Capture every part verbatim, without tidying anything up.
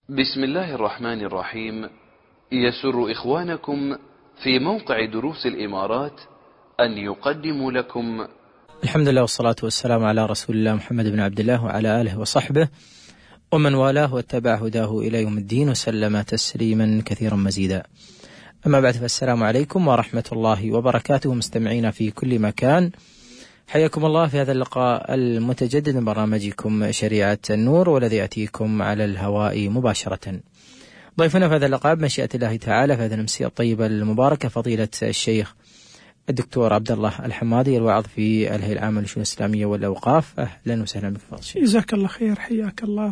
بسم الله الرحمن الرحيم. يسر إخوانكم في موقع دروس الإمارات أن يقدموا لكم الحمد لله والصلاة والسلام على رسول الله محمد بن عبد الله وعلى آله وصحبه ومن والاه واتبع هداه إلى يوم الدين وسلم تسليما كثيرا مزيدا. أما بعد، فالسلام عليكم ورحمة الله وبركاته. مستمعين في كل مكان، حياكم الله في هذا اللقاء المتجدد من برنامجكم شريعة النور، والذي يأتيكم على الهواء مباشرة. ضيفنا في هذا اللقاء بمشيئة الله تعالى في هذه الأمسية الطيبة المباركة فضيلة الشيخ الدكتور عبد الله الحمادي، الواعظ في الهيئة العامة للشؤون الإسلامية والأوقاف. أهلا وسهلا بك فضيلة الشيخ. جزاك الله خير، حياك الله.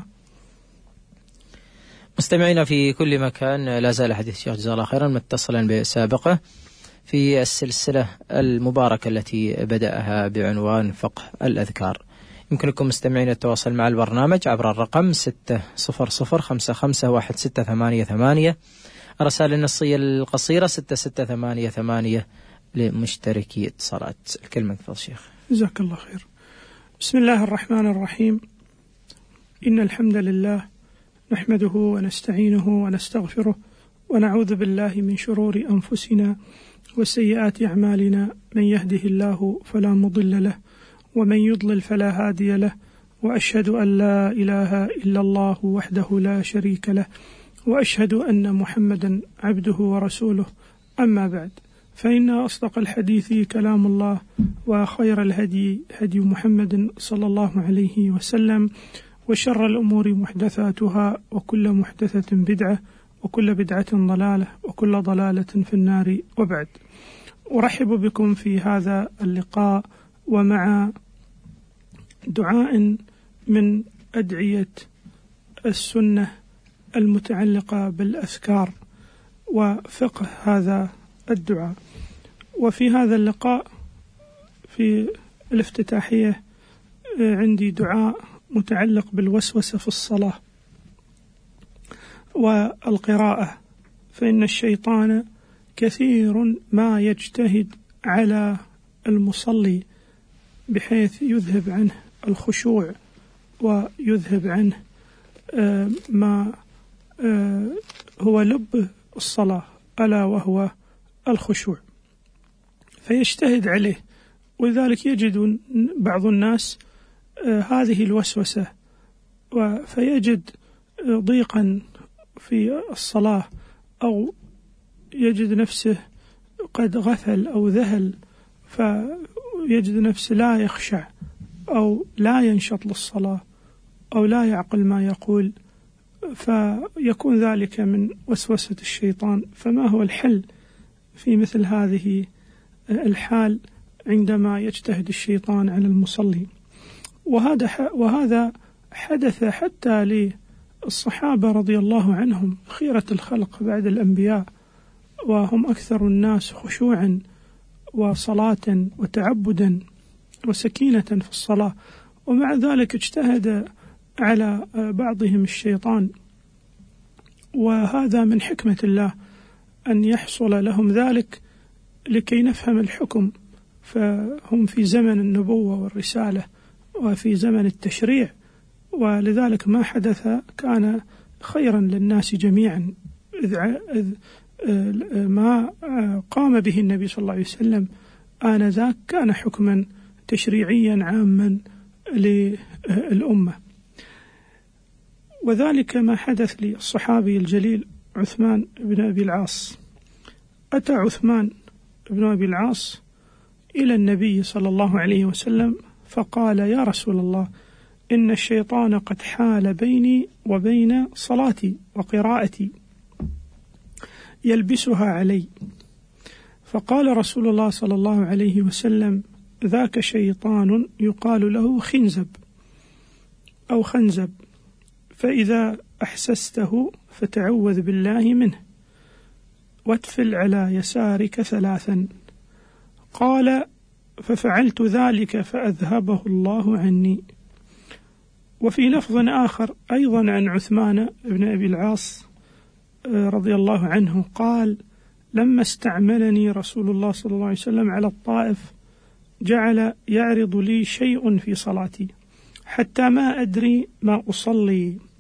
مستمعينا في كل مكان، لا زال حديث الشيخ جزاه الله خيرا متصلا بسابقه في السلسلة المباركة التي بدأها بعنوان فقه الأذكار. يمكنكم مستمعين التواصل مع البرنامج عبر الرقم ستة صفر صفر خمسة خمسة واحد ستة ثمانية ثمانية، الرسائل النصية القصيرة ستة ستة ثمانية ثمانية لمشتركي اتصالات. الكلمة فضل الشيخ. جزاك الله خير. بسم الله الرحمن الرحيم. إن الحمد لله نحمده ونستعينه ونستغفره ونعوذ بالله من شرور أنفسنا وسيئات أعمالنا، من يهده الله فلا مضل له ومن يضلل فلا هادي له، وأشهد أن لا إله إلا الله وحده لا شريك له، وأشهد أن محمدا عبده ورسوله. أما بعد، فإن أصدق الحديث كلام الله، وخير الهدي هدي محمد صلى الله عليه وسلم، وشر الأمور محدثاتها، وكل محدثة بدعة، وكل بدعة ضلالة، وكل ضلالة في النار. وبعد، أرحب بكم في هذا اللقاء ومع دعاء من أدعية السنة المتعلقة بالأذكار وفقه هذا الدعاء. وفي هذا اللقاء في الافتتاحية عندي دعاء متعلق بالوسوسة في الصلاة والقراءة، فإن الشيطان كثير ما يجتهد على المصلي بحيث يذهب عنه الخشوع ويذهب عنه ما هو لب الصلاة، ألا وهو الخشوع، فيجتهد عليه. ولذلك يجد بعض الناس هذه الوسوسة، فيجد ضيقا في الصلاة، أو يجد نفسه قد غفل أو ذهل، فيجد نفسه لا يخشع أو لا ينشط للصلاة أو لا يعقل ما يقول، فيكون ذلك من وسوسة الشيطان. فما هو الحل في مثل هذه الحال عندما يجتهد الشيطان على المصلي؟ وهذا وهذا حدث حتى للصحابة رضي الله عنهم، خيرة الخلق بعد الأنبياء، وهم أكثر الناس خشوعا وصلاة وتعبدا وسكينة في الصلاة، ومع ذلك اجتهد على بعضهم الشيطان. وهذا من حكمة الله أن يحصل لهم ذلك لكي نفهم الحكم، فهم في زمن النبوة والرسالة وفي زمن التشريع، ولذلك ما حدث كان خيرا للناس جميعا، إذ ما قام به النبي صلى الله عليه وسلم آنذاك كان حكما تشريعيا عاما للأمة. وذلك ما حدث للصحابي الجليل عثمان بن أبي العاص. أتى عثمان بن أبي العاص إلى النبي صلى الله عليه وسلم فقال: يا رسول الله، إن الشيطان قد حال بيني وبين صلاتي وقراءتي، يلبسها علي. فقال رسول الله صلى الله عليه وسلم: ذاك شيطان يقال له خنزب أو خنزب، فإذا أحسسته فتعوذ بالله منه واتفل على يسارك ثلاثا. قال: ففعلت ذلك فأذهبه الله عني. وفي لفظ آخر أيضا عن عثمان بن أبي العاص رضي الله عنه قال: لما استعملني رسول الله صلى الله عليه وسلم على الطائف جعل يعرض لي شيء في صلاتي حتى ما أدري ما أصلي،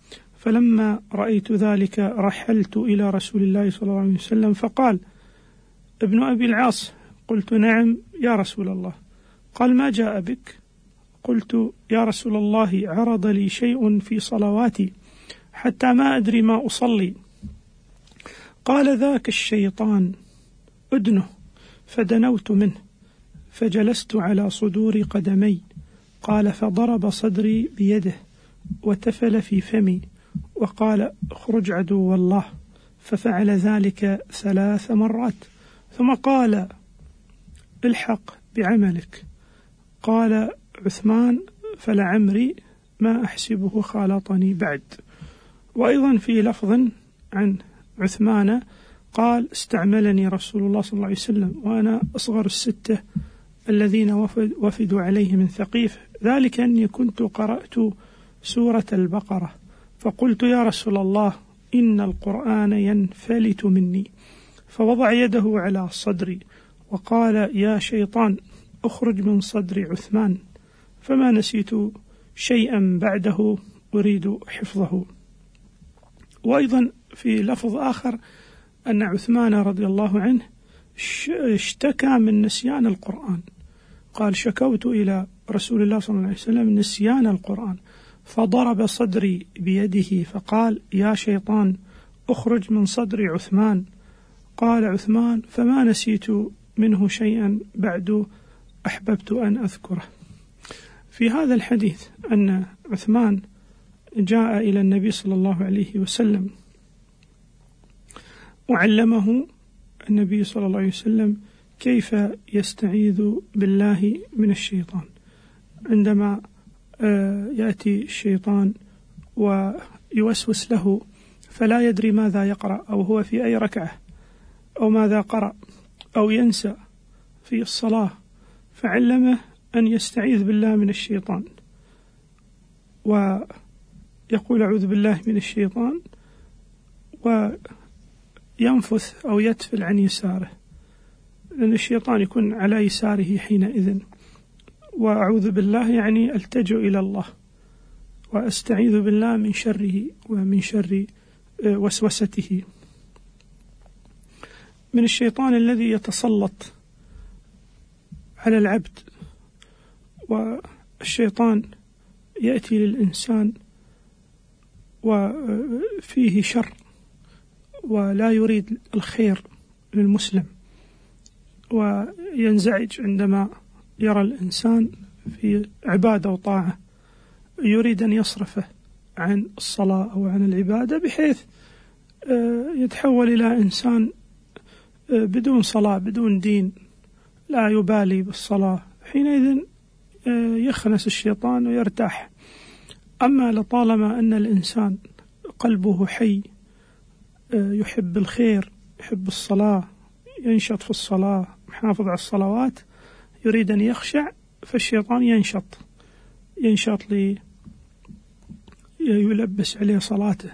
فلما رأيت ذلك رحلت إلى رسول الله صلى الله عليه وسلم فقال: ابن أبي العاص. قلت: نعم يا رسول الله. قال: ما جاء بك؟ قلت: يا رسول الله، عرض لي شيء في صلواتي حتى ما أدري ما أصلي. قال: ذاك الشيطان، أدنه. فدنوت منه فجلست على صدور قدمي. قال: فضرب صدري بيده وتفل في فمي وقال: اخرج عدو الله. ففعل ذلك ثلاث مرات ثم قال: الحق بعملك. قال عثمان: فلعمري ما أحسبه خالطني بعد. وأيضا في لفظ عن عثمان قال: استعملني رسول الله صلى الله عليه وسلم وأنا أصغر الستة الذين وفد وفدوا عليه من ثقيف، ذلك أني كنت قرأت سورة البقرة فقلت: يا رسول الله، إن القرآن ينفلت مني. فوضع يده على صدري وقال: يا شيطان، أخرج من صدر عثمان. فما نسيت شيئا بعده أريد حفظه. وأيضا في لفظ آخر أن عثمان رضي الله عنه اشتكى من نسيان القرآن، قال: شكوت إلى رسول الله صلى الله عليه وسلم نسيان القرآن، فضرب صدري بيده فقال: يا شيطان، أخرج من صدر عثمان. قال عثمان: فما نسيت منه شيئا بعد أحببت أن أذكره. في هذا الحديث أن عثمان جاء إلى النبي صلى الله عليه وسلم وعلمه النبي صلى الله عليه وسلم كيف يستعيذ بالله من الشيطان عندما يأتي الشيطان ويوسوس له فلا يدري ماذا يقرأ أو هو في أي ركعة أو ماذا قرأ أو ينسى في الصلاة، فعلمه أن يستعيذ بالله من الشيطان ويقول: أعوذ بالله من الشيطان، وينفث أو يتفل عن يساره، لأن الشيطان يكون على يساره حينئذ. وأعوذ بالله يعني ألتجئ إلى الله وأستعيذ بالله من شره ومن شر وسوسته، من الشيطان الذي يتسلط على العبد. والشيطان يأتي للإنسان وفيه شر ولا يريد الخير للمسلم، وينزعج عندما يرى الإنسان في عبادة وطاعة، يريد أن يصرفه عن الصلاة أو عن العبادة بحيث يتحول إلى إنسان بدون صلاة بدون دين لا يبالي بالصلاة، حينئذ يخنس الشيطان ويرتاح. أما لطالما أن الإنسان قلبه حي يحب الخير، يحب الصلاة، ينشط في الصلاة، محافظ على الصلوات، يريد أن يخشع، فالشيطان ينشط ينشط لي يلبس عليه صلاته.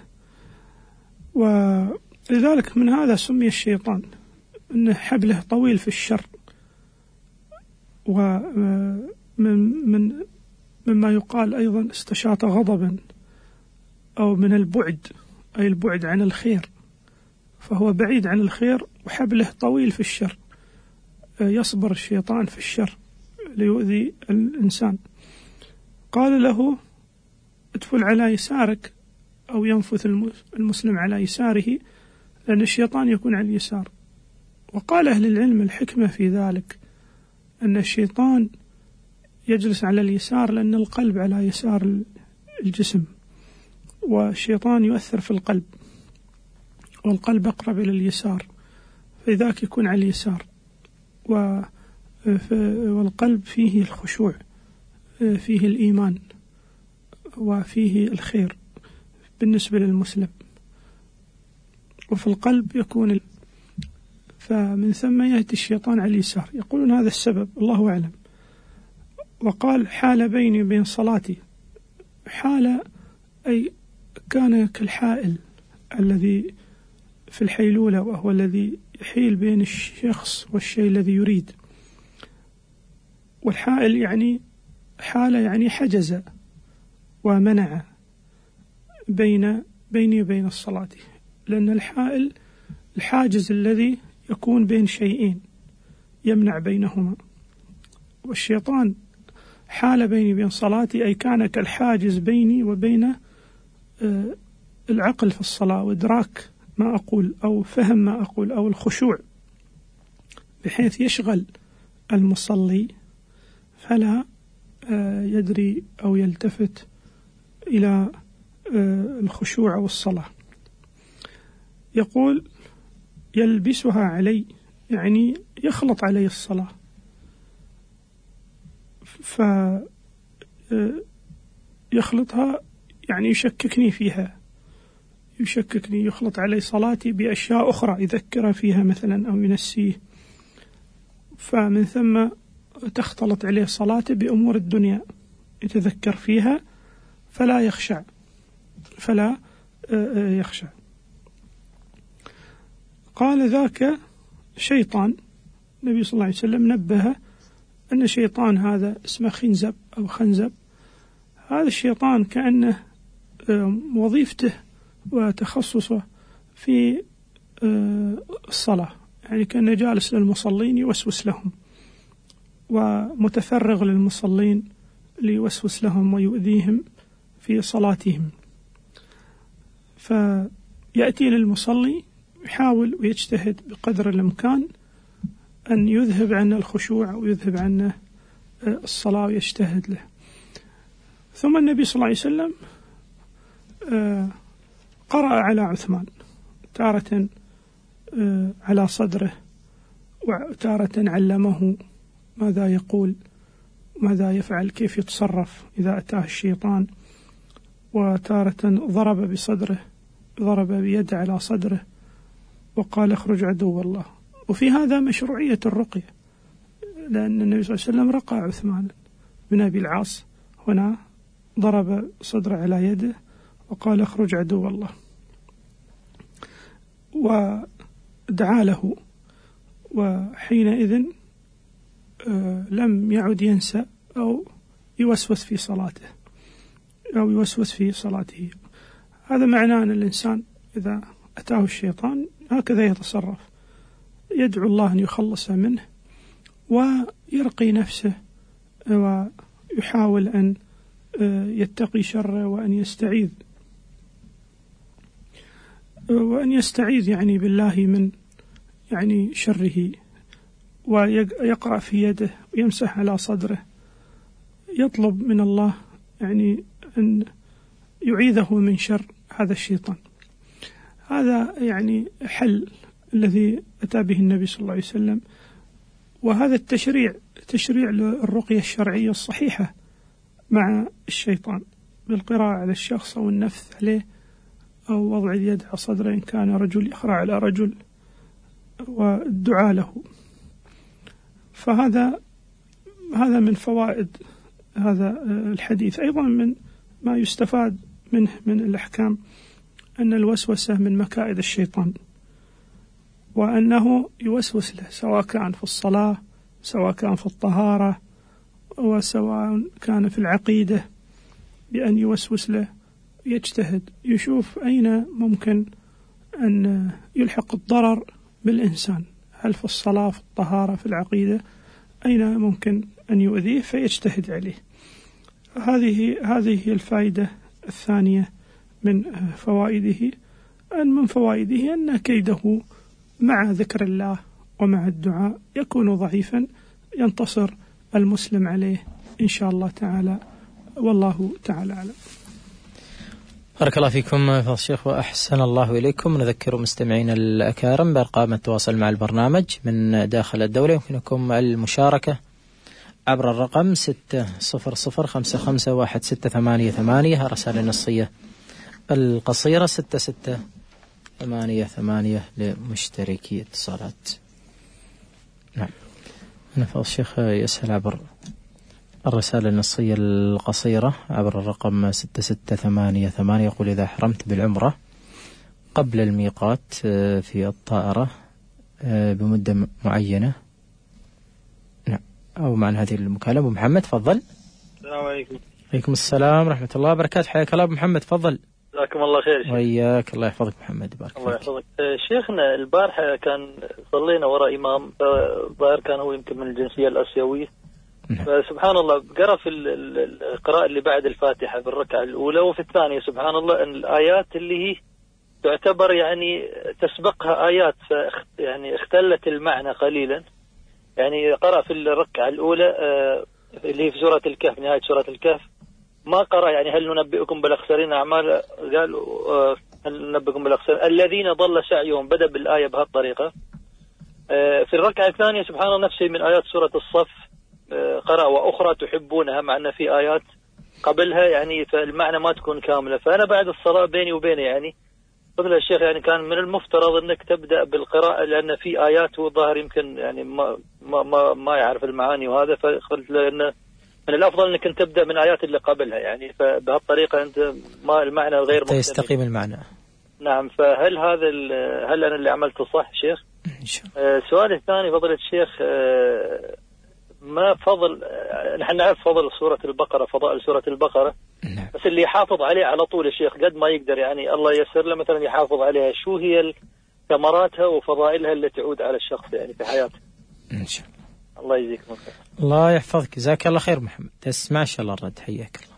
ولذلك من هذا سمي الشيطان أنه حبله طويل في الشر. ومن من مما يقال أيضا استشاط غضبا، أو من البعد أي البعد عن الخير، فهو بعيد عن الخير وحبله طويل في الشر، يصبر الشيطان في الشر ليؤذي الإنسان. قال له: ادفل على يسارك، أو ينفث المسلم على يساره، لأن الشيطان يكون على اليسار. وقال أهل العلم الحكمة في ذلك أن الشيطان يجلس على اليسار لأن القلب على يسار الجسم، والشيطان يؤثر في القلب، والقلب أقرب إلى اليسار، فذاك يكون على اليسار. والقلب فيه الخشوع، فيه الإيمان، وفيه الخير بالنسبة للمسلم، وفي القلب يكون ال... فمن ثم يأتي الشيطان على اليسار. يقولون هذا السبب، الله أعلم. وقال: حال بيني وبين صلاتي. حال أي كان كالحائل الذي في الحيلولة، وهو الذي يحيل بين الشخص والشيء الذي يريد. والحائل يعني حال يعني حجز ومنع بين بيني وبين الصلاة، لأن الحائل الحاجز الذي يكون بين شيئين يمنع بينهما، والشيطان حال بيني وبين صلاتي، أي كان كالحاجز بيني وبين العقل في الصلاة وإدراك ما أقول أو فهم ما أقول أو الخشوع، بحيث يشغل المصلي فلا يدري أو يلتفت إلى الخشوع والصلاة. يقول يلبسها علي، يعني يخلط علي الصلاة، فيخلطها يعني يشككني فيها، يشككني يخلط علي صلاتي بأشياء أخرى يذكر فيها مثلا أو ينسيه، فمن ثم تختلط عليه صلاته بأمور الدنيا يتذكر فيها فلا يخشع فلا يخشع. قال ذاك شيطان، النبي صلى الله عليه وسلم نبه أن شيطان هذا اسمه خنزب أو خنزب، هذا الشيطان كأنه وظيفته وتخصصه في الصلاة، يعني كأنه جالس للمصلين يوسوس لهم، ومتفرغ للمصلين ليوسوس لهم ويؤذيهم في صلاتهم. فيأتي للمصلي يحاول ويجتهد بقدر الإمكان أن يذهب عنه الخشوع ويذهب عنه الصلاة ويجتهد له. ثم النبي صلى الله عليه وسلم قرأ على عثمان تارة على صدره، وتارة علمه ماذا يقول، ماذا يفعل، كيف يتصرف إذا أتاه الشيطان، وتارة ضرب بصدره، ضرب بيده على صدره وقال اخرج عدو الله. وفي هذا مشروعية الرقية، لأن النبي صلى الله عليه وسلم رقى عثمان بن أبي العاص، هنا ضرب صدره على يده وقال اخرج عدو الله، ودعا له، وحينئذ لم يعد ينسى أو يوسوس في صلاته أو يوسوس في صلاته. هذا معناه أن الإنسان إذا أتاه الشيطان هكذا يتصرف، يدعو الله أن يخلص منه ويرقي نفسه ويحاول أن يتقي شره وأن يستعيذ وأن يستعيذ يعني بالله من يعني شره، ويقرأ في يده ويمسح على صدره، يطلب من الله يعني أن يعيذه من شر هذا الشيطان. هذا يعني حل الذي أتى به النبي صلى الله عليه وسلم، وهذا التشريع تشريع للرقية الشرعية الصحيحة مع الشيطان، بالقراءة على الشخص أو النفث عليه أو وضع اليد على صدره إن كان رجل، يقرأ على رجل، والدعاء له. فهذا هذا من فوائد هذا الحديث. أيضا من ما يستفاد منه من الأحكام أن الوسوسة من مكائد الشيطان، وأنه يوسوس له سواء كان في الصلاة، سواء كان في الطهارة، وسواء كان في العقيدة، بأن يوسوس له، يجتهد يشوف أين ممكن أن يلحق الضرر بالإنسان، هل في الصلاة، في الطهارة، في العقيدة، أين ممكن أن يؤذيه فيجتهد عليه. هذه هذه الفائدة الثانية من فوائده. أن من فوائده أن كيده مع ذكر الله ومع الدعاء يكون ضعيفا، ينتصر المسلم عليه إن شاء الله تعالى، والله تعالى أعلم. بارك الله فيكم فضل الشيخ وأحسن الله إليكم. نذكر مستمعينا الأكارم بأرقام التواصل مع البرنامج من داخل الدولة، يمكنكم المشاركة عبر الرقم ستة صفر صفر خمسة خمسة واحد ستة ثمانية ثمانية، رسالة النصية القصيرة ستة ستة ثمانية ثمانية لمشتركي اتصالات. نعم، أنا فضل الشيخ يسأل عبر الرسالة النصية القصيرة عبر الرقم ستة ستة ثمانية ثمانية، يقول إذا حرمت بالعمرة قبل الميقات في الطائرة بمدة معينة. نعم، أو معنى هذه المكالمة. محمد تفضل. السلام عليكم. عليكم السلام ورحمة الله وبركاته، حياك الله أبو محمد، تفضل. جزاكم الله خير شيخ. وإياك، الله يحفظك محمد، بارك الله فيك. يحفظك. شيخنا البارحة كان صلينا وراء إمام ظاهر كان هو يمكن من الجنسية الآسيوية، فسبحان الله قرأ في القراءة اللي بعد الفاتحة بالركعة الأولى وفي الثانية سبحان الله أن الآيات اللي هي تعتبر يعني تسبقها آيات يعني اختلت المعنى قليلا. يعني قرأ في الركعة الأولى اللي هي في سورة الكهف، نهاية سورة الكهف، ما قرأ يعني هل ننبئكم بالأخسرين أعمال، قال هل ننبئكم بالأخسرين الذين ضل سعيهم، بدأ بالآية بهالطريقة. في الركعة الثانية سبحان الله نفسه من آيات سورة الصف قرأ وأخرى تحبونها، مع أن في آيات قبلها يعني فالمعنى ما تكون كاملة. فأنا بعد الصلاة بيني وبينه يعني قبل الشيخ يعني كان من المفترض أنك تبدأ بالقراءة، لأن في آيات والظاهر يمكن يعني ما ما ما, ما يعرف المعاني، وهذا فقلت لأنه من الأفضل أنك أنت تبدأ من آيات اللي قبلها، يعني فبهالطريقة أنت ما المعنى غير مختلف يستقيم المعنى. نعم. فهل هذا هل أنا اللي عملته صح شيخ؟ إن شاء الله. آه سؤال الثاني فضيلة الشيخ، آه ما فضل آه نحن نعرف فضل سورة البقرة، فضائل سورة البقرة، نعم. بس اللي يحافظ عليه على طول الشيخ قد ما يقدر يعني الله ييسر له مثلا يحافظ عليها، شو هي ثمراتها وفضائلها اللي تعود على الشخص يعني في حياته؟ إن شاء الله. الله يجزيكم خير. الله يحفظك، جزاك الله خير محمد. بس ما شاء الله الرد، حياك الله.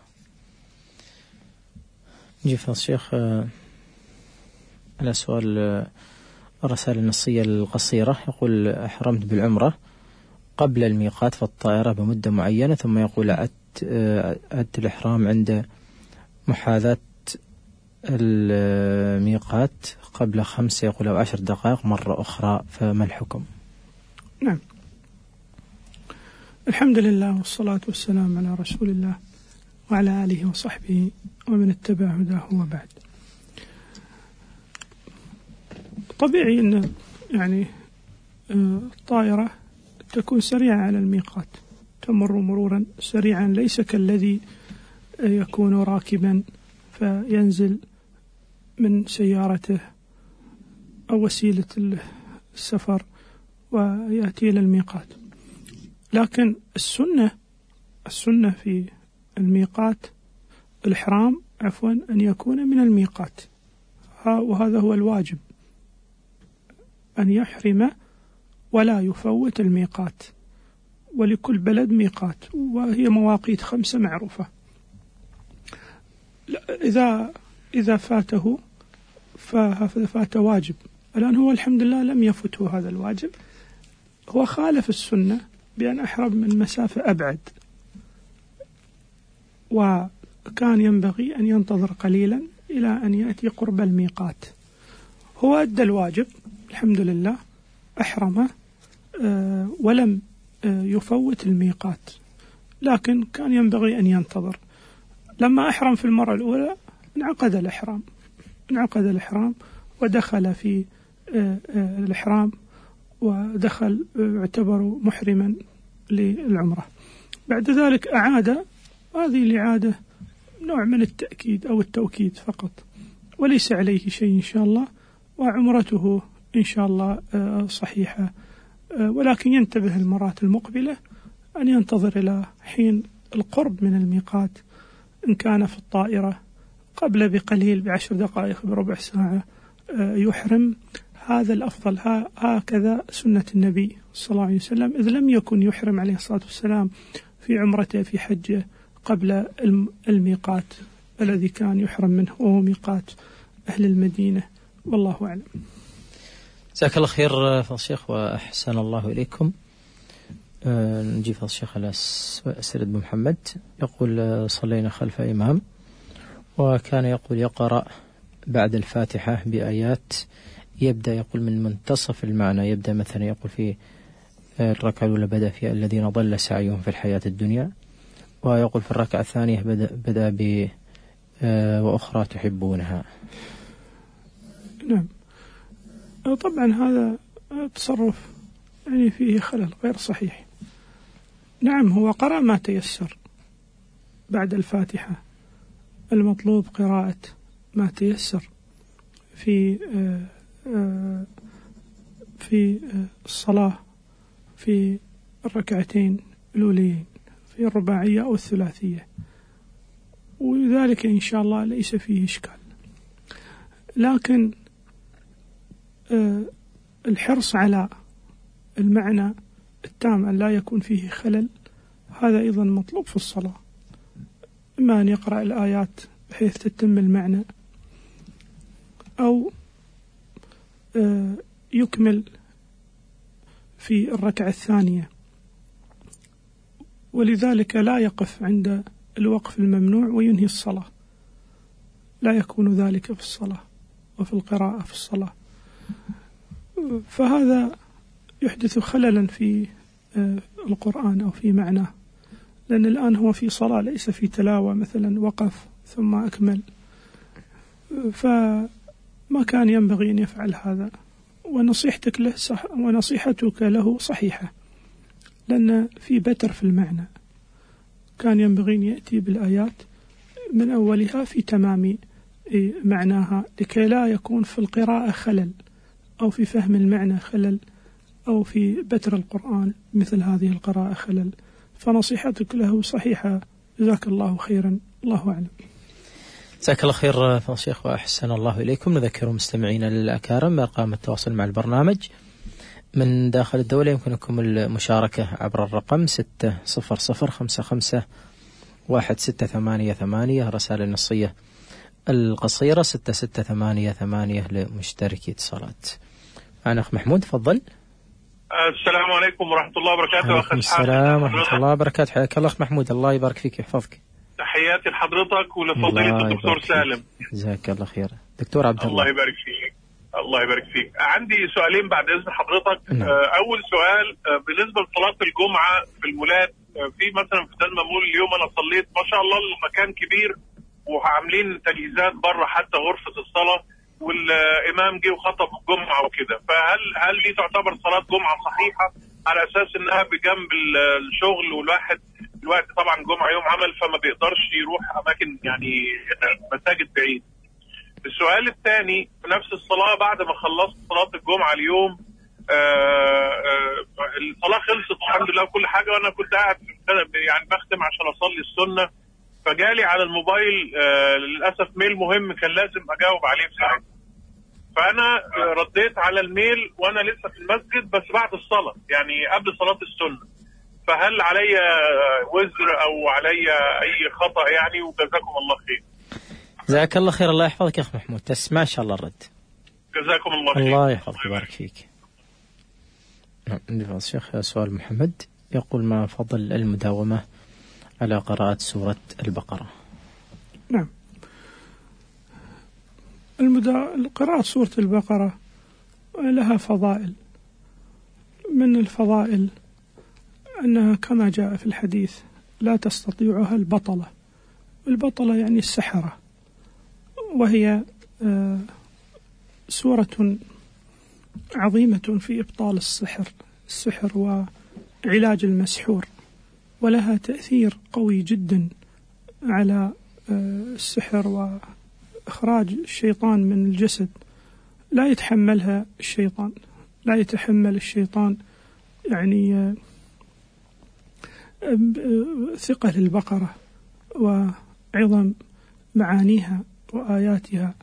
نجي في الشيخ على سؤال الرسائل النصية القصيرة. يقول أحرمت بالعمرة قبل الميقات في الطائرة بمدة معينة، ثم يقول أعدت أعدت الإحرام عند محاذاة الميقات قبل خمسة يقول أو عشر دقائق مرة أخرى، فما الحكم؟ نعم، الحمد لله والصلاة والسلام على رسول الله وعلى آله وصحبه ومن اتبع هداه وبعد. طبيعي أن يعني الطائرة تكون سريعة على الميقات، تمر مرورا سريعا، ليس كالذي يكون راكبا فينزل من سيارته أو وسيلة السفر ويأتي إلى الميقات. لكن السنة السنة في الميقات الإحرام عفوا أن يكون من الميقات، وهذا هو الواجب، أن يحرم ولا يفوت الميقات، ولكل بلد ميقات وهي مواقيت خمسة معروفة. إذا إذا فاته ففات واجب. الآن هو الحمد لله لم يفته هذا الواجب، هو خالف السنة بأن أحرم من مسافة أبعد، وكان ينبغي أن ينتظر قليلا إلى أن يأتي قرب الميقات. هو أدى الواجب الحمد لله، أحرم ولم يفوت الميقات، لكن كان ينبغي أن ينتظر. لما أحرم في المرة الأولى انعقد الإحرام انعقد الإحرام ودخل في الإحرام ودخل يعتبر محرما للعمرة. بعد ذلك أعاد، هذه الإعادة نوع من التأكيد أو التوكيد فقط، وليس عليه شيء إن شاء الله، وعمرته إن شاء الله صحيحة، ولكن ينتبه المرات المقبلة أن ينتظر إلى حين القرب من الميقات، إن كان في الطائرة قبل بقليل بعشر دقائق بربع ساعة يحرم، هذا الأفضل. هكذا سنة النبي صلى الله عليه وسلم، إذ لم يكن يحرم عليه الصلاة والسلام في عمرته في حجه قبل الميقات الذي كان يحرم منه، وهو ميقات أهل المدينة، والله أعلم. جزاك الله خير فضل الشيخ وأحسن الله إليكم. أه نجي فضل الشيخ على سيد بن محمد. يقول صلينا خلف إمام وكان يقول يقرأ بعد الفاتحة بآيات يبدأ يقول من منتصف المعنى، يبدأ مثلا يقول في الركعة الأولى بدأ في الذين ضل سعيهم في الحياة الدنيا، ويقول في الركعة الثانية بدأ, بدأ ب وأخرى تحبونها. نعم، طبعا هذا تصرف يعني فيه خلل غير صحيح. نعم، هو قرأ ما تيسر بعد الفاتحة، المطلوب قراءة ما تيسر في في الصلاة في الركعتين الأوليين في الرباعية أو الثلاثية، وذلك إن شاء الله ليس فيه إشكال. لكن الحرص على المعنى التام أن لا يكون فيه خلل هذا أيضا مطلوب في الصلاة، إما أن يقرأ الآيات بحيث تتم المعنى أو يكمل في الركعة الثانية، ولذلك لا يقف عند الوقف الممنوع وينهي الصلاة، لا يكون ذلك في الصلاة وفي القراءة في الصلاة، فهذا يحدث خللا في القرآن أو في معناه، لأن الآن هو في صلاة ليس في تلاوة مثلا وقف ثم أكمل، فما كان ينبغي أن يفعل هذا. ونصيحتك له صح ونصيحتك له صحيحة، لأن في بتر في المعنى، كان ينبغي أن يأتي بالآيات من أولها في تمام معناها لكي لا يكون في القراءة خلل أو في فهم المعنى خلل أو في بتر القرآن مثل هذه القراءة خلل. فنصيحتك له صحيحة، جزاك الله خيرا، الله أعلم. جزاك الله خير فضل الشيخ وأحسن الله إليكم. نذكر مستمعينا الأكارم بأرقام التواصل مع البرنامج من داخل الدولة، يمكنكم المشاركة عبر الرقم ستة صفر صفر خمسة خمسة واحد ستة ثمانية ثمانية، رسائل النصية القصيرة ستة ستة ثمانية ثمانية لمشتركي اتصالات. معنا أخ محمود، تفضل. السلام عليكم ورحمة الله وبركاته. وعليكم السلام ورحمة الله وبركاته، حياك الله أخ محمود، الله يبارك فيك ويحفظك. تحياتي لحضرتك ولفضيلة الدكتور سالم. جزاك الله خير. دكتور عبد الله، الله يبارك فيك. الله يبارك فيك. عندي سؤالين بعد إذن حضرتك. نعم. أول سؤال بالنسبة لصلاة الجمعة في المولات، في مثلا في دلما مول اليوم أنا صليت ما شاء الله المكان كبير وعاملين تجهيزات بره حتى غرفة الصلاة، والإمام جه وخطب الجمعة وكده، فهل هل دي تعتبر صلاة جمعة صحيحة على أساس إنها بجنب الشغل والواحد الوقت طبعا جمعة يوم عمل فما بيقدرش يروح أماكن يعني مساجد بعيد. السؤال الثاني في نفس الصلاة بعد ما خلصت صلاة الجمعة اليوم آآ آآ الصلاة خلصت الحمد لله وكل حاجة، وأنا كنت قاعد يعني بختم عشان أصلي السنة، فجالي على الموبايل للأسف ميل مهم كان لازم أجاوب عليه في ساعتها، فأنا رديت على الميل وأنا لسه في المسجد بس بعد الصلاة يعني قبل صلاة السنة، فهل علي وزر أو علي أي خطأ يعني؟ وجزاكم الله خير. جزاك الله خير، الله يحفظك يا أخ محمود، تسمع إن شاء الله الرد. جزاكم الله خير. الله يحفظك ويبارك فيك. نعم الشيخ سؤال محمد يقول ما فضل المداومة على قراءة سورة البقرة؟ نعم، المدا... قراءة سورة البقرة لها فضائل، من الفضائل أنها كما جاء في الحديث لا تستطيعها البطلة، البطلة يعني السحرة، وهي سورة عظيمة في إبطال السحر السحر وعلاج المسحور، ولها تأثير قوي جدا على السحر وإخراج الشيطان من الجسد، لا يتحملها الشيطان، لا يتحمل الشيطان يعني ثقل البقرة وعظم معانيها وآياتها،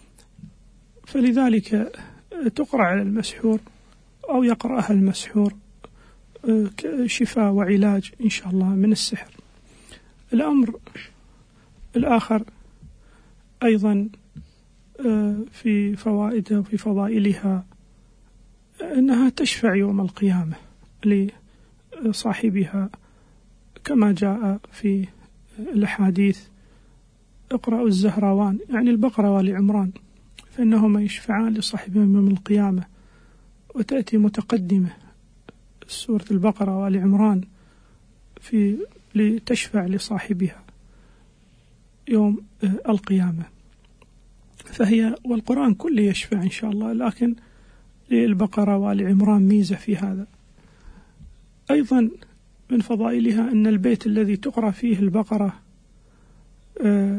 فلذلك تقرأ على المسحور أو يقرأها المسحور شفاء وعلاج إن شاء الله من السحر. الأمر الآخر أيضا في فوائدها وفي فضائلها أنها تشفع يوم القيامة لصاحبها كما جاء في الأحاديث اقرأوا الزهراوان يعني البقرة وآل عمران فإنهما يشفعان لصاحبهم يوم القيامة، وتأتي متقدمة سورة البقرة وآل عمران في لتشفع لصاحبها يوم القيامة، فهي والقرآن كله يشفع إن شاء الله، لكن للبقرة وآل عمران ميزة في هذا. أيضا من فضائلها أن البيت الذي تقرأ فيه البقرة آه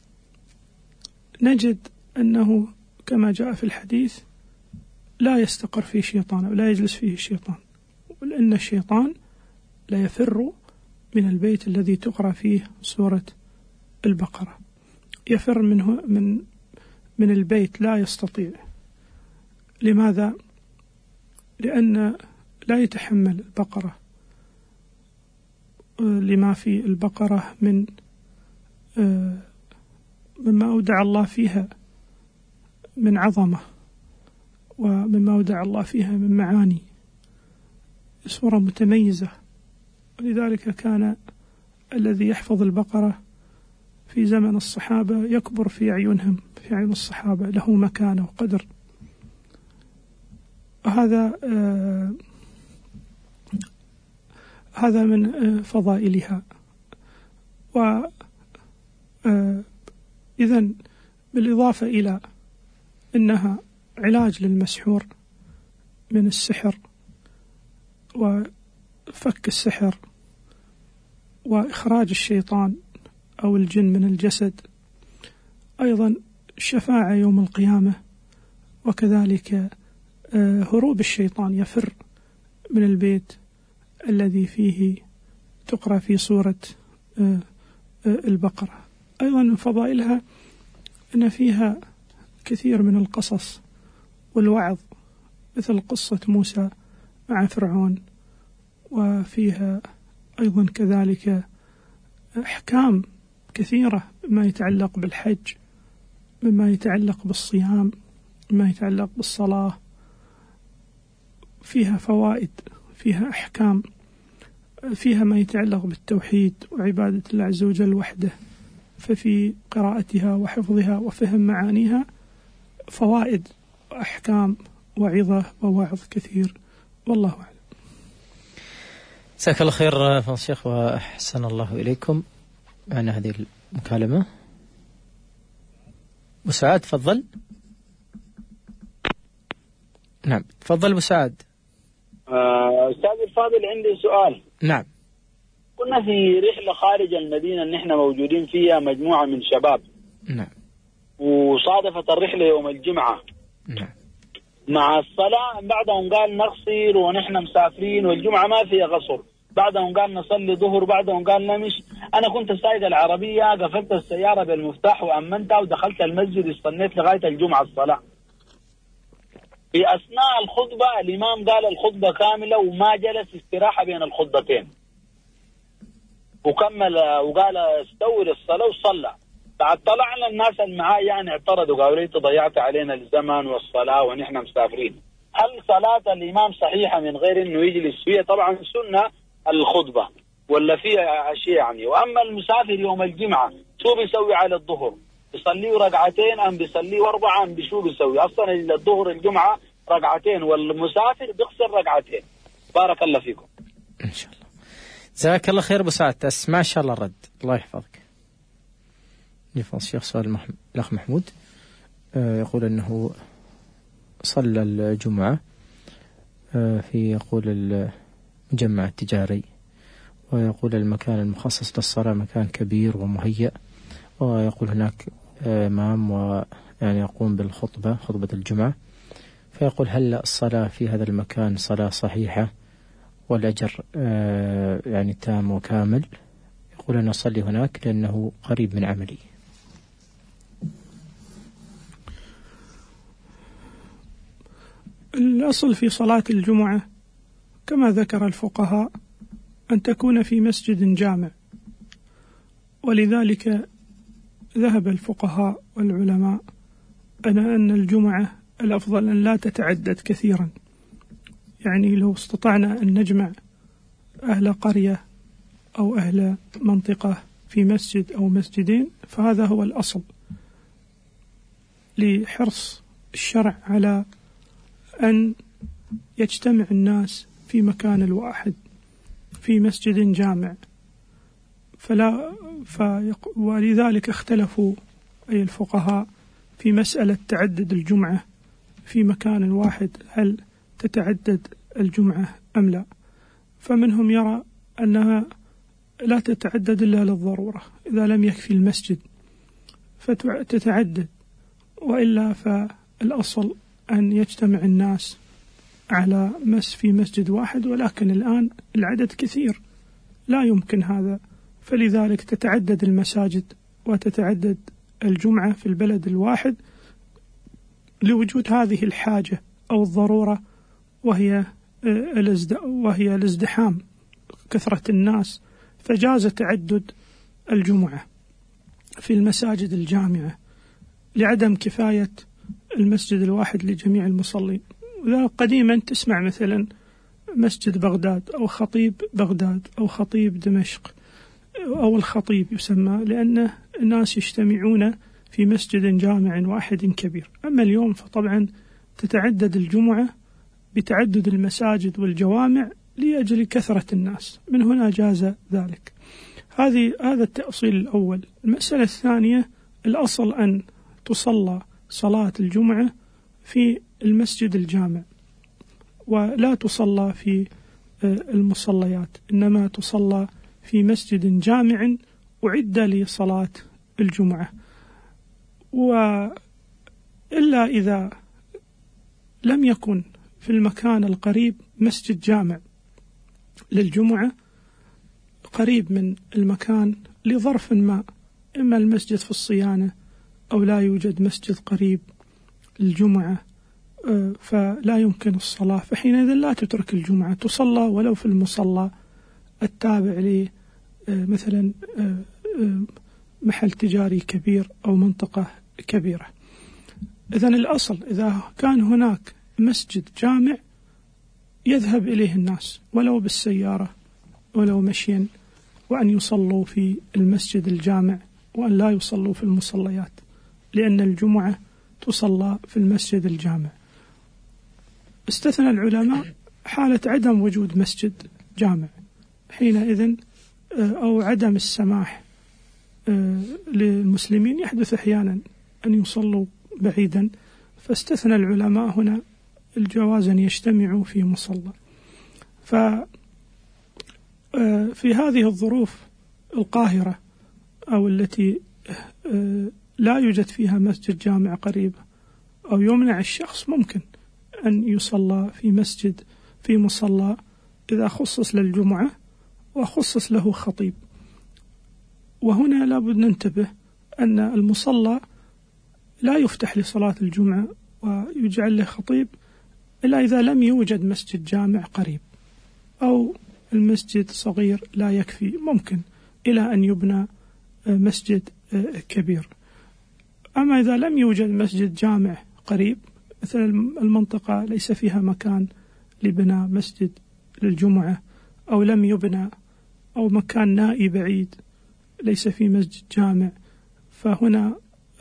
نجد أنه كما جاء في الحديث لا يستقر فيه شيطان ولا يجلس فيه الشيطان، ولأن الشيطان لا يفر من البيت الذي تقرأ فيه سورة البقرة، يفر منه من من البيت لا يستطيع. لماذا؟ لأن لا يتحمل البقرة لما في البقرة من مما أودع الله فيها من عظمة، ومما أودع الله فيها من معاني، صورة متميزة. ولذلك كان الذي يحفظ البقرة في زمن الصحابة يكبر في أعينهم، في أعين الصحابة، له مكانة وقدر. هذا آه هذا من آه فضائلها. و آه إذن بالإضافة إلى أنها علاج للمسحور من السحر وفك السحر وإخراج الشيطان أو الجن من الجسد، أيضا شفاعة يوم القيامة، وكذلك هروب الشيطان، يفر من البيت الذي فيه تقرأ في سورة البقرة. أيضا من فضائلها أن فيها كثير من القصص والوعظ، مثل قصة موسى مع فرعون، وفيها أيضا كذلك أحكام كثيرة مما يتعلق بالحج، مما يتعلق بالصيام، مما يتعلق بالصلاة. فيها فوائد، فيها أحكام، فيها ما يتعلق بالتوحيد وعبادة الله عز وجل وحده. ففي قراءتها وحفظها وفهم معانيها فوائد وأحكام وعظة ووعظ كثير، والله أعلم. جزاك الله خير فضل الشيخ وأحسن الله إليكم. معنا هذه المكالمة. أبو سعاد تفضل. نعم تفضل أبو سعاد. أستاذ الفاضل عندي سؤال. نعم. كنا في رحلة خارج المدينة اللي احنا موجودين فيها مجموعة من شباب. نعم. وصادفت الرحلة يوم الجمعة. نعم. مع الصلاة بعدهم قال نغسل ونحن مسافرين، والجمعة ما فيها غسل. بعدهم قال نصلي ظهر، بعدهم قال نمش. أنا كنت سايق العربية، قفلت السيارة بالمفتاح وأمنتها ودخلت المسجد، استنيت لغاية الجمعة الصلاة. في أثناء الخطبة الإمام قال الخطبة كاملة وما جلس استراحة بين الخطبتين، وكمل وقال استوي للصلاة وصلى. بعد طلعنا الناس اللي معاه يعني اعترضوا، قالوا لي ضيعت علينا الزمن والصلاة ونحن مسافرين. هل صلاة الإمام صحيحة من غير إنه يجلس فيها؟ طبعا سنة الخطبة ولا فيها أشياء يعني. وأما المسافر يوم الجمعة شو بيسوي على الظهر؟ بيصلي ركعتين أم بيصلي أربعة أم بشو بيسوي؟ أصلا الظهر الجمعة ركعتين والمسافر بيغسل ركعتين. بارك الله فيكم. إن شاء الله. جزاك الله خير أبو سعد، ما شاء الله الرد، الله يحفظك. يفضل الشيخ سؤال مح... الأخ محمود آه يقول أنه صلى الجمعة آه في يقول المجمع التجاري، ويقول المكان المخصص للصلاة مكان كبير ومهيأ، ويقول هناك إمام ويعني يقوم بالخطبة خطبة الجمعة، فيقول هل الصلاة في هذا المكان صلاة صحيحة والأجر آه يعني تام وكامل؟ يقول أنا أصلي هناك لأنه قريب من عملي. الأصل في صلاة الجمعة كما ذكر الفقهاء أن تكون في مسجد جامع، ولذلك ذهب الفقهاء والعلماء إلى أن الجمعة الأفضل أن لا تتعدد كثيرا. يعني لو استطعنا أن نجمع أهل قرية أو أهل منطقة في مسجد أو مسجدين فهذا هو الأصل، لحرص الشرع على أن يجتمع الناس في مكان واحد في مسجد جامع. فلا فيق... ولذلك اختلفوا أي الفقهاء في مسألة تعدد الجمعة في مكان واحد، هل تتعدد الجمعة أم لا؟ فمنهم يرى أنها لا تتعدد إلا للضرورة، إذا لم يكفي المسجد فتتعدد، وإلا فالأصل أن يجتمع الناس على مس في مسجد واحد. ولكن الآن العدد كثير لا يمكن هذا، فلذلك تتعدد المساجد وتتعدد الجمعة في البلد الواحد لوجود هذه الحاجة أو الضرورة، وهي وهي الازدحام، كثرة الناس، فجاز تعدد الجمعة في المساجد الجامعة لعدم كفاية المسجد الواحد لجميع المصلين. قديما تسمع مثلا مسجد بغداد أو خطيب بغداد أو خطيب دمشق أو الخطيب يسمى، لأن الناس يجتمعون في مسجد جامع واحد كبير. أما اليوم فطبعا تتعدد الجمعة بتعدد المساجد والجوامع لأجل كثرة الناس، من هنا جاز ذلك. هذه هذا التأصيل الأول. المسألة الثانية، الأصل أن تصلى صلاة الجمعة في المسجد الجامع، ولا تصلى في المصليات، إنما تصلى في مسجد جامع أعد لصلاة الجمعة. وإلا إذا لم يكن في المكان القريب مسجد جامع للجمعة قريب من المكان لظرف ما، إما المسجد في الصيانة أو لا يوجد مسجد قريب للجمعة فلا يمكن الصلاة، فحينئذ لا تترك الجمعة، تصلى ولو في المصلى التابع لي مثلا محل تجاري كبير أو منطقة كبيرة. إذن الأصل إذا كان هناك مسجد جامع يذهب إليه الناس ولو بالسيارة ولو مشيا، وأن يصلوا في المسجد الجامع وأن لا يصلوا في المصليات، لأن الجمعة تصلى في المسجد الجامع. استثنى العلماء حالة عدم وجود مسجد جامع حينئذ، أو عدم السماح للمسلمين، يحدث أحيانا أن يصلوا بعيدا، فاستثنى العلماء هنا الجواز أن يجتمعوا في مصلى. ففي هذه الظروف القاهرة أو التي لا يوجد فيها مسجد جامع قريب أو يمنع الشخص، ممكن أن يصلى في مسجد في مصلى إذا خصص للجمعة وخصص له خطيب. وهنا لابد ننتبه أن المصلى لا يفتح لصلاة الجمعة ويجعل له خطيب إلا إذا لم يوجد مسجد جامع قريب، أو المسجد صغير لا يكفي، ممكن إلى أن يبنى مسجد كبير. أما إذا لم يوجد مسجد جامع قريب، مثل المنطقة ليس فيها مكان لبناء مسجد للجمعة، أو لم يبنى، أو مكان نائي بعيد ليس في مسجد جامع، فهنا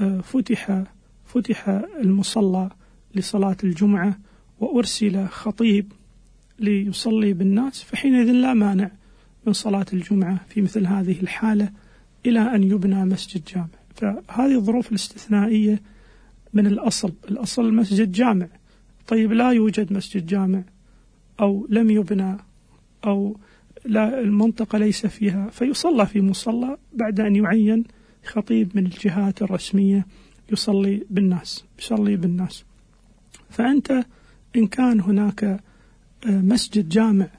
فتح فتح المصلى لصلاة الجمعة وأرسل خطيب ليصلي بالناس، فحينئذ لا مانع من صلاة الجمعة في مثل هذه الحالة إلى أن يبنى مسجد جامع. فهذه الظروف الاستثنائية من الأصل. الأصل مسجد جامع. طيب لا يوجد مسجد جامع أو لم يبنى أو لا المنطقة ليس فيها، فيصلى في مصلى بعد أن يعين خطيب من الجهات الرسمية يصلي بالناس يصلي بالناس. فأنت إن كان هناك مسجد جامع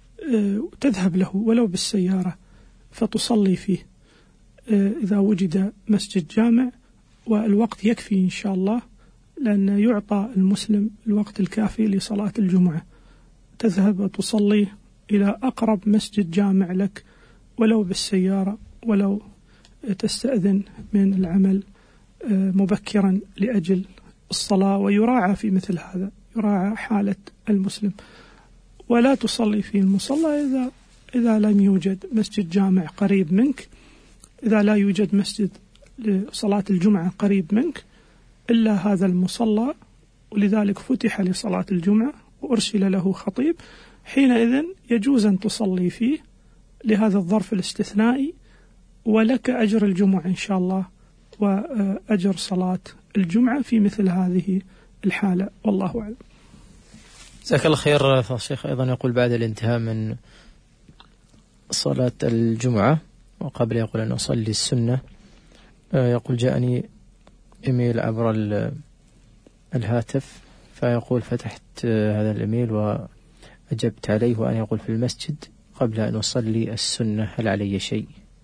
تذهب له ولو بالسيارة فتصلي فيه إذا وجد مسجد جامع، والوقت يكفي إن شاء الله، لأن يعطى المسلم الوقت الكافي لصلاة الجمعة. تذهب وتصلي إلى أقرب مسجد جامع لك ولو بالسيارة، ولو تستأذن من العمل مبكرا لأجل الصلاة. ويراعى في مثل هذا، يراعى حالة المسلم. ولا تصلي في المصلى إذا إذا لم يوجد مسجد جامع قريب منك، إذا لا يوجد مسجد لصلاة الجمعة قريب منك إلا هذا المصلى، ولذلك فتح لصلاة الجمعة وأرسل له خطيب، حينئذ يجوز أن تصلي فيه لهذا الظرف الاستثنائي، ولك أجر الجمعة إن شاء الله وأجر صلاة الجمعة في مثل هذه الحالة، والله أعلم. جزاك الله خير. فالشيخ أيضا يقول بعد الانتهاء من صلاة الجمعة وقبل يقول أن أصلي السنة، يقول جاءني إيميل عبر الهاتف، فيقول فتحت هذا الإيميل وأجبت عليه، وأنا يقول في المسجد قبل أن أصلي السنة، هل علي شيء؟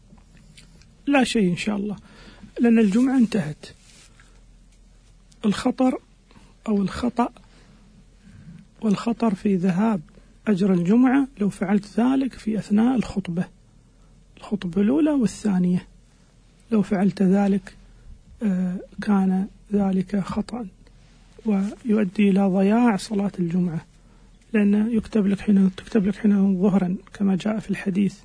لا شيء إن شاء الله، لأن الجمعة انتهت. الخطر أو الخطأ والخطر في ذهاب أجر الجمعة لو فعلت ذلك في أثناء الخطبة الخطبة الأولى والثانية. لو فعلت ذلك كان ذلك خطأ ويؤدي إلى ضياع صلاة الجمعة، لأن يكتب لك حين تكتب لك حين ظهرا كما جاء في الحديث: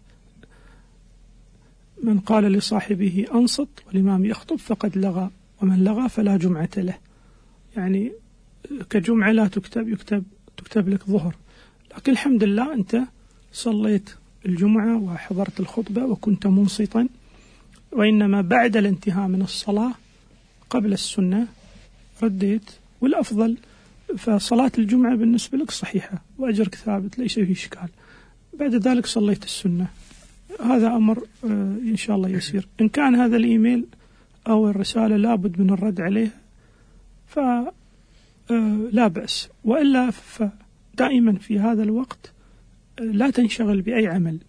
من قال لصاحبه أنصت والإمام يخطب فقد لغى، ومن لغى فلا جمعة له. يعني كجمعة لا تكتب، يكتب تكتب لك ظهر. لكن الحمد لله أنت صليت الجمعة وحضرت الخطبة وكنت منصتا، وإنما بعد الانتهاء من الصلاة قبل السنة رديت، والأفضل فصلاة الجمعة بالنسبة لك صحيحة وأجرك ثابت ليس فيه إشكال. بعد ذلك صليت السنة، هذا أمر إن شاء الله يسير. إن كان هذا الإيميل أو الرسالة لابد من الرد عليه فلا بأس، وإلا فدائما في هذا الوقت لا تنشغل بأي عمل.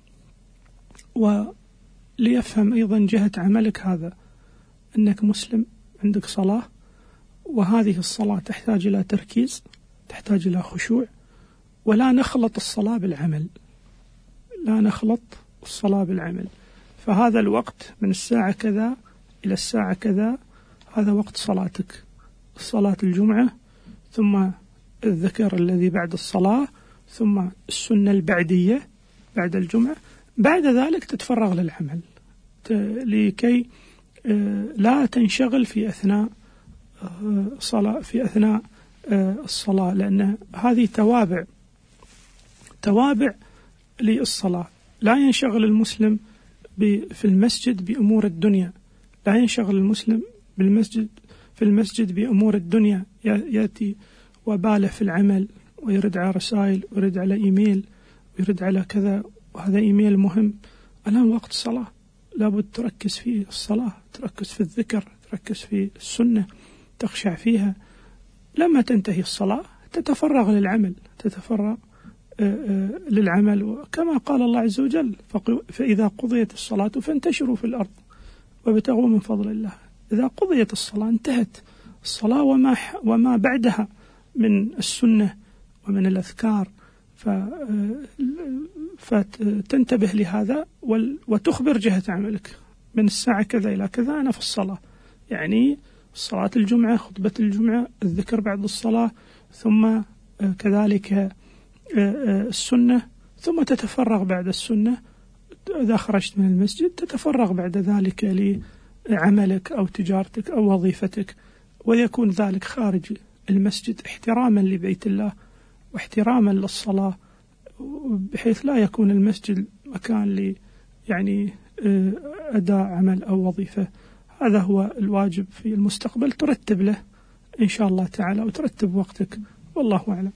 وليفهم أيضا جهة عملك هذا أنك مسلم عندك صلاة، وهذه الصلاة تحتاج إلى تركيز، تحتاج إلى خشوع، ولا نخلط الصلاة بالعمل، لا نخلط الصلاة بالعمل. فهذا الوقت من الساعة كذا إلى الساعة كذا هذا وقت صلاتك، صلاة الجمعة، ثم الذكر الذي بعد الصلاة، ثم السنة البعدية بعد الجمعة. بعد ذلك تتفرغ للعمل لكي لا تنشغل في أثناء صلاة في أثناء الصلاة، لأن هذه توابع توابع للصلاة. لا ينشغل المسلم في المسجد بأمور الدنيا، لا ينشغل المسلم بالمسجد في المسجد بأمور الدنيا، يأتي وباله في العمل ويرد على رسائل ويرد على إيميل ويرد على كذا، وهذا إيميل مهم. الآن وقت الصلاة لابد تركز في الصلاة، تركز في الذكر، تركز في السنة، تخشع فيها. لما تنتهي الصلاة تتفرغ للعمل، تتفرغ للعمل، وكما قال الله عز وجل: فإذا قضيت الصلاة فانتشروا في الأرض وابتغوا من فضل الله. إذا قضيت الصلاة انتهت الصلاة وما وما بعدها من السنة ومن الأذكار، فتنتبه لهذا وتخبر جهة عملك من الساعة كذا إلى كذا أنا في الصلاة، يعني صلاة الجمعة، خطبة الجمعة، الذكر بعد الصلاة، ثم كذلك السنة، ثم تتفرغ بعد السنة. إذا خرجت من المسجد تتفرغ بعد ذلك لعملك أو تجارتك أو وظيفتك، ويكون ذلك خارج المسجد احتراما لبيت الله واحتراما للصلاة، بحيث لا يكون المسجد مكان ل يعني أداء عمل أو وظيفة. هذا هو الواجب في المستقبل، ترتب له إن شاء الله تعالى وترتب وقتك، والله أعلم.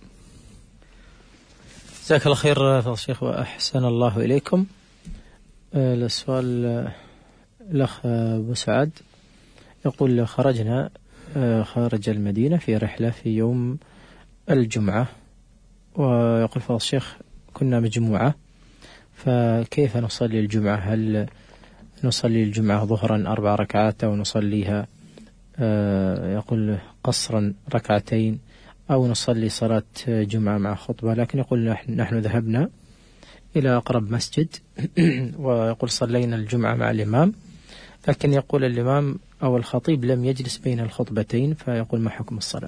جزاك الله خير فضل الشيخ وأحسن الله إليكم. السؤال الأخ أبو سعد يقول: خرجنا خارج المدينة في رحلة في يوم الجمعة، ويقول فضل الشيخ كنا مجموعة، فكيف نصلي الجمعة؟ هل نصلي الجمعة ظهرا أربع ركعات أو نصليها يقول قصرا ركعتين أو نصلي صلاة جمعة مع خطبة؟ لكن يقول نحن ذهبنا إلى أقرب مسجد ويقول صلينا الجمعة مع الإمام، لكن يقول الإمام أو الخطيب لم يجلس بين الخطبتين، فيقول ما حكم الصلاة؟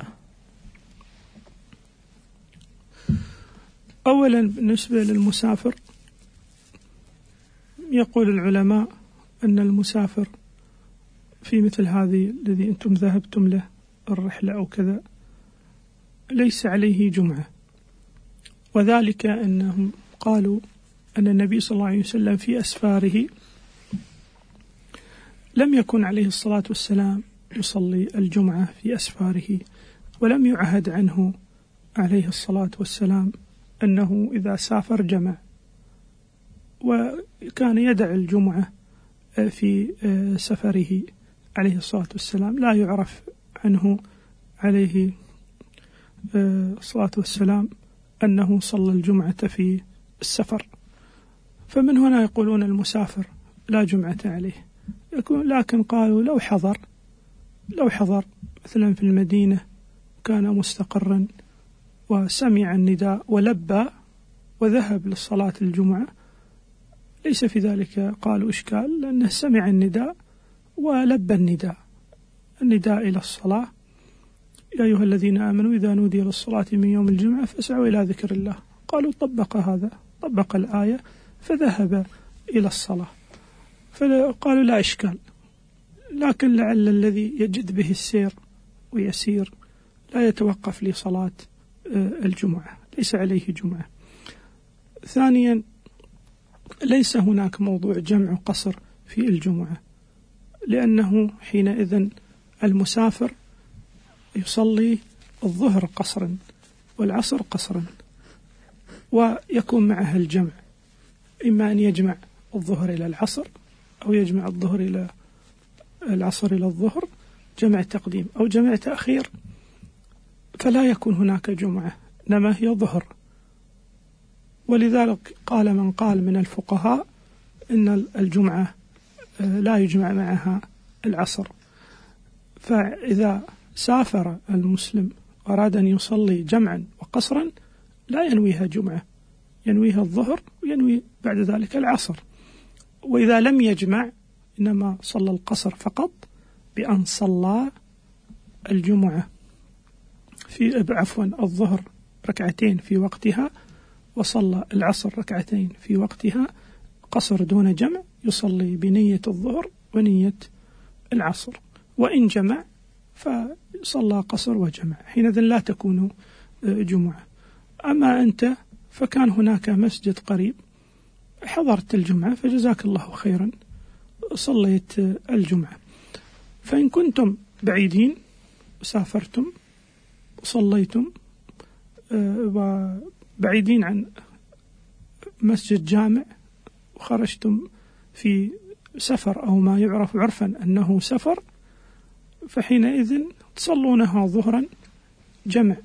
أولا بالنسبة للمسافر، يقول العلماء أن المسافر في مثل هذه الذي أنتم ذهبتم له الرحلة أو كذا ليس عليه جمعة، وذلك أنهم قالوا أن النبي صلى الله عليه وسلم في أسفاره لم يكن عليه الصلاة والسلام يصلي الجمعة في أسفاره، ولم يعهد عنه عليه الصلاة والسلام أنه إذا سافر جمع، وكان يدع الجمعة في سفره عليه الصلاة والسلام، لا يعرف عنه عليه الصلاة والسلام أنه صلى الجمعة في السفر. فمن هنا يقولون المسافر لا جمعة عليه. لكن قالوا لو حضر لو حضر مثلا في المدينة كان مستقرا وسمع النداء ولبى وذهب للصلاة الجمعة ليس في ذلك قالوا إشكال، لأنه سمع النداء ولبى النداء النداء إلى الصلاة: يا أيها الذين آمنوا إذا نودي للصلاة من يوم الجمعة فاسعوا إلى ذكر الله. قالوا طبق هذا، طبق الآية فذهب إلى الصلاة، فقالوا لا إشكال. لكن لعل الذي يجد به السير ويسير لا يتوقف لصلاة الجمعة، ليس عليه جمعة. ثانيا، ليس هناك موضوع جمع قصر في الجمعة، لأنه حينئذ المسافر يصلي الظهر قصرا والعصر قصرا، ويكون معها الجمع، إما أن يجمع الظهر إلى العصر أو يجمع الظهر إلى العصر إلى الظهر جمع تقديم أو جمع تأخير، فلا يكون هناك جمعة إنما هي ظهر. ولذلك قال من قال من الفقهاء إن الجمعة لا يجمع معها العصر، فإذا سافر المسلم أراد أن يصلي جمعا وقصرا لا ينويها جمعة، ينويها الظهر وينوي بعد ذلك العصر. وإذا لم يجمع إنما صلى القصر فقط بأن صلى الجمعة في عفوا الظهر ركعتين في وقتها وصلى العصر ركعتين في وقتها، قصر دون جمع، يصلي بنية الظهر ونية العصر. وإن جمع فصلى قصر وجمع، حينئذ لا تكون جمعة. أما أنت فكان هناك مسجد قريب حضرت الجمعة فجزاك الله خيرا صليت الجمعة. فإن كنتم بعيدين وسافرتم وصليتم وبعيدين عن مسجد جامع وخرجتم في سفر أو ما يعرف عرفا أنه سفر، فحينئذ تصلونها ظهرا جمع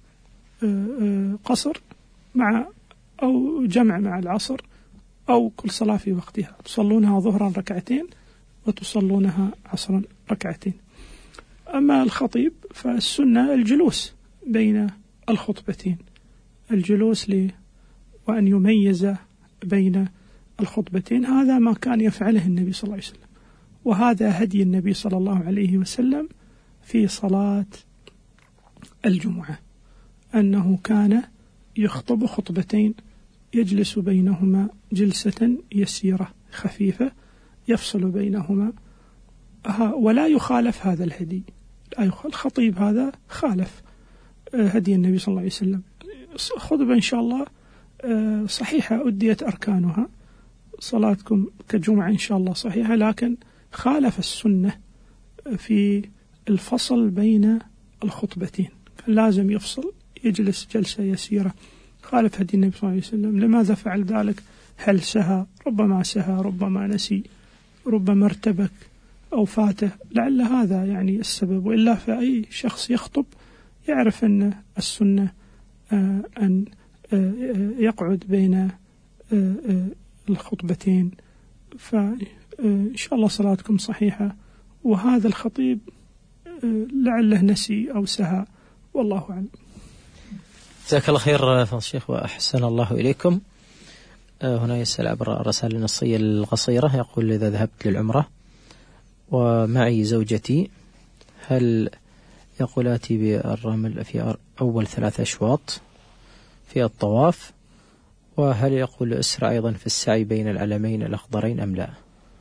قصر مع أو جمع مع العصر أو كل صلاة في وقتها، تصلونها ظهرا ركعتين وتصلونها عصرا ركعتين. أما الخطيب فالسنة الجلوس بين الخطبتين، الجلوس ل وأن يميز بين الخطبتين، هذا ما كان يفعله النبي صلى الله عليه وسلم، وهذا هدي النبي صلى الله عليه وسلم في صلاة الجمعة، أنه كان يخطب خطبتين يجلس بينهما جلسة يسيرة خفيفة يفصل بينهما، ولا يخالف هذا الهدي. الخطيب هذا خالف هدي النبي صلى الله عليه وسلم. خطبة إن شاء الله صحيحة أديت أركانها، صلاتكم كجمعة إن شاء الله صحيحة، لكن خالف السنة في الفصل بين الخطبتين، كان لازم يفصل يجلس جلسة يسيرة، خالف هدي النبي صلى الله عليه وسلم. لماذا فعل ذلك؟ هل سهى؟ ربما سهى، ربما نسي، ربما ارتبك أو فاته، لعل هذا يعني السبب. وإلا فأي شخص يخطب يعرف أن السنة أن يقعد بين الخطبتين. فإن شاء الله صلاتكم صحيحة، وهذا الخطيب لعله نسي أو سهى، والله أعلم. جزاك الله خير فضل الشيخ وأحسن الله إليكم. هنا يسأل عبر الرسائل النصية القصيرة، يقول: إذا ذهبت للعمرة ومعي زوجتي، هل يقول آتي بالرمل في أول ثلاث أشواط في الطواف، وهل يقول أسرع أيضا في السعي بين العلمين الأخضرين أم لا؟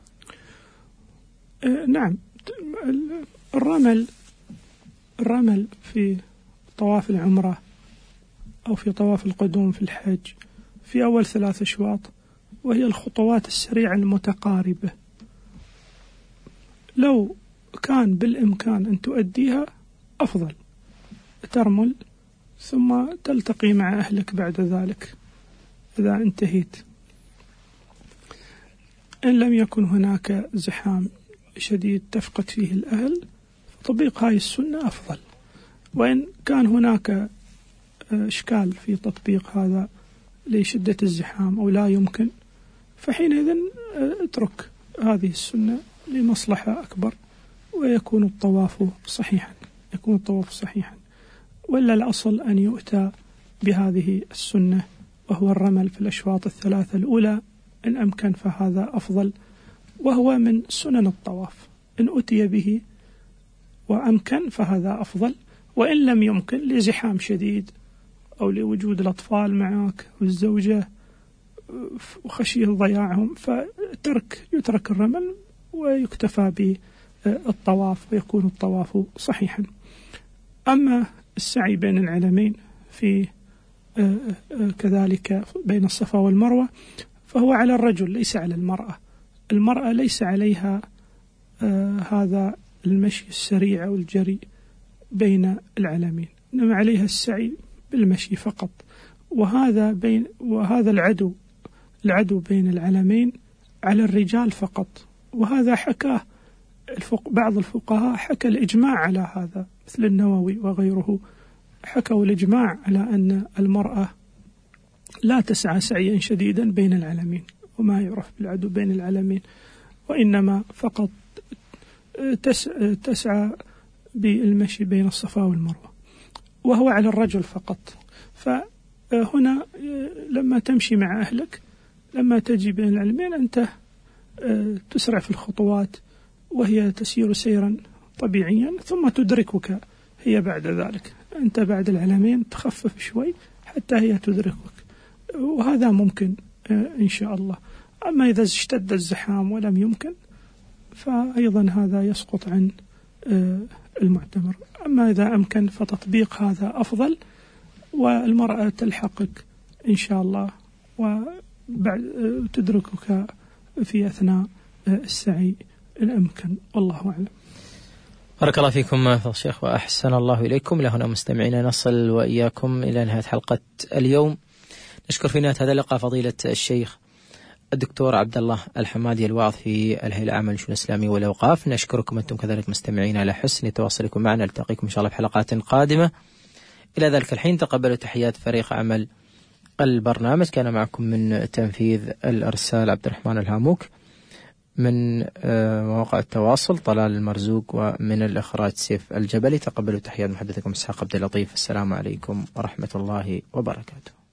أه نعم، الرمل الرمل في طواف العمرة أو في طواف القدوم في الحج في أول ثلاث أشواط، وهي الخطوات السريعة المتقاربة. لو كان بالإمكان أن تؤديها أفضل، ترمل ثم تلتقي مع أهلك بعد ذلك إذا انتهيت. إن لم يكن هناك زحام شديد تفقد فيه الأهل، تطبيق هاي السنة أفضل. وإن كان هناك إشكال في تطبيق هذا لشدة الزحام أو لا يمكن، فحينئذ اترك هذه السنة لمصلحة أكبر، ويكون الطواف صحيحا يكون الطواف صحيحا ولا الأصل أن يؤتى بهذه السنة وهو الرمل في الأشواط الثلاثة الأولى إن أمكن فهذا أفضل، وهو من سنن الطواف، إن أتي به وأمكن فهذا أفضل، وإن لم يمكن لزحام شديد أو لوجود الأطفال معك والزوجة وخشية ضياعهم فترك يترك الرمل ويكتفى بالطواف ويكون الطواف صحيحا. أما السعي بين العلمين في كذلك بين الصفا والمروة فهو على الرجل ليس على المرأة. المرأة ليس عليها هذا المشي السريع أو الجري بين العلمين، إنما عليها السعي بالمشي فقط. وهذا بين وهذا العدو العدو بين العلمين على الرجال فقط، وهذا حكاه الفق بعض الفقهاء حكى الإجماع على هذا، مثل النووي وغيره حكوا الإجماع على أن المرأة لا تسعى سعيا شديدا بين العلمين وما يعرف بالعدو بين العلمين، وإنما فقط تسعى بالمشي بين الصفا والمروة، وهو على الرجل فقط. فهنا لما تمشي مع أهلك لما تجي بين العلمين أنت تسرع في الخطوات وهي تسير سيرا طبيعيا، ثم تدركك هي بعد ذلك. أنت بعد العلمين تخفف شوي حتى هي تدركك، وهذا ممكن إن شاء الله. أما إذا اشتد الزحام ولم يمكن فأيضا هذا يسقط عن المعتمر. أما إذا أمكن فتطبيق هذا أفضل، والمرأة تلحقك إن شاء الله وتدركك في أثناء السعي إن أمكن، والله أعلم. بارك الله فيكم فضل الشيخ وأحسن الله إليكم. لهنا مستمعينا نصل وإياكم إلى نهاية حلقة اليوم. نشكر في نهاية هذا اللقاء فضيلة الشيخ الدكتور عبد الله الحمادي الواعظ في الهيئة العامة للشؤون الإسلامية والأوقاف. نشكركم أنتم كذلك مستمعين على حسن تواصلكم معنا. نلتقيكم إن شاء الله في حلقات قادمة. إلى ذلك الحين تقبلوا تحيات فريق عمل البرنامج. كان معكم من تنفيذ الإرسال عبد الرحمن الهاموك، من مواقع التواصل طلال المرزوق، ومن الإخراج سيف الجبلي. تقبلوا تحيات محدثكم إسحاق عبد اللطيف. السلام عليكم ورحمة الله وبركاته.